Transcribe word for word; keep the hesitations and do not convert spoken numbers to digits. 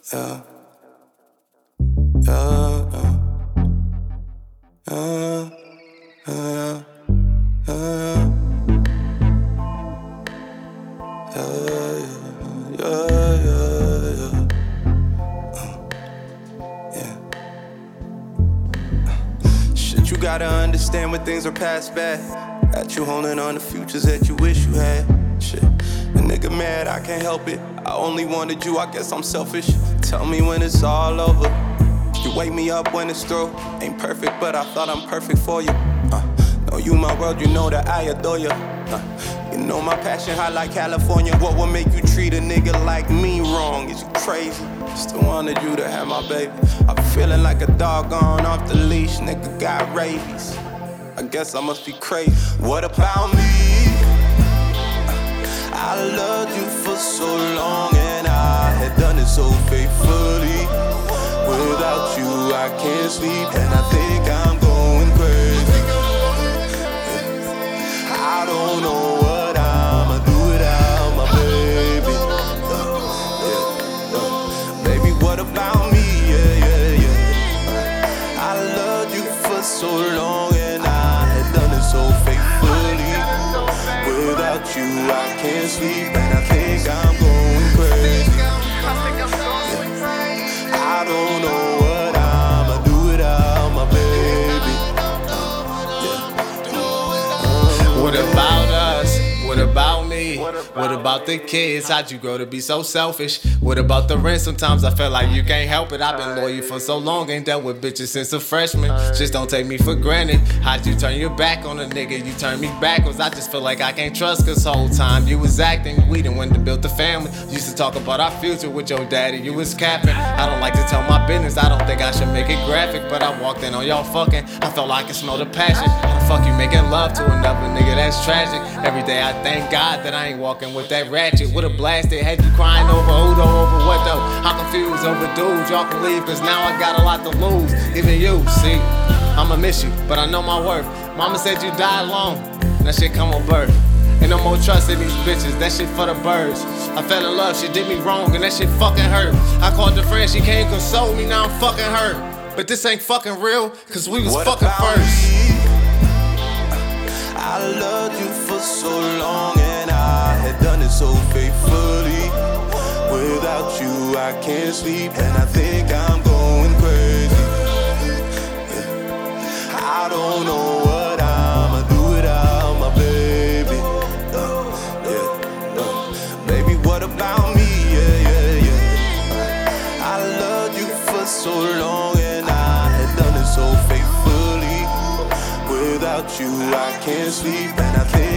yeah, yeah, yeah, yeah, yeah, yeah, yeah, yeah, yeah, yeah. Shit, you gotta understand when things are past bad. Got you holding on to futures that you wish you had. Shit, a nigga mad, I can't help it. I only wanted you, I guess I'm selfish. Tell me when it's all over. You wake me up when it's through. Ain't perfect, but I thought I'm perfect for you. Uh, know you my world, you know that I adore you. Uh, you know my passion high like California. What would make you treat a nigga like me wrong? Is you crazy? Still wanted you to have my baby. I'm feeling like a dog gone off the leash. Nigga got rabies. I guess I must be crazy. What about me? I loved you for so long and I had done it so faithfully. Without you I can't sleep and I think I'm going crazy. I don't know what I'ma do without my baby. Yeah, yeah. Baby, what about me? Yeah, yeah, yeah. I loved you for so long and I had done it so faithfully. Without you I can't sleep and I think I'm going crazy. I don't know what I'ma do without my baby. Yeah. What about us? What about me? What about the kids? How'd you grow to be so selfish? What about the rent? Sometimes I feel like you can't help it. I've been loyal for so long, ain't dealt with bitches since a freshman. Just don't take me for granted. How'd you turn your back on a nigga? You turned me backwards. I just feel like I can't trust, cause whole time you was acting. We the one that built the family. Used to talk about our future with your daddy, you was capping. I don't like to tell my business, I don't think I should make it graphic, but I walked in on y'all fucking. I felt like I could smell the passion. How the fuck you making love to another nigga? That's tragic. Every day I thank God that I ain't walking with that ratchet. What a blast it had you crying over who though, over what though? I'm confused over dudes, y'all can leave cause now I got a lot to lose. Even you, see, I'ma miss you, but I know my worth. Mama said you died long, and that shit come on birth. Ain't no more trust in these bitches, that shit for the birds. I fell in love, she did me wrong, and that shit fucking hurt. I called the friend, she came console me, now I'm fucking hurt. But this ain't fucking real, cause we was What fucking about first. me? I loved you for so long and I had done it so faithfully. Without you I can't sleep and I think I'm going crazy. Yeah. I don't know what I'ma do without my baby. Uh, yeah, uh, baby, what about me? Yeah, yeah, yeah. I loved you for so long and I had done it so faithfully. Without you I can't sleep and I think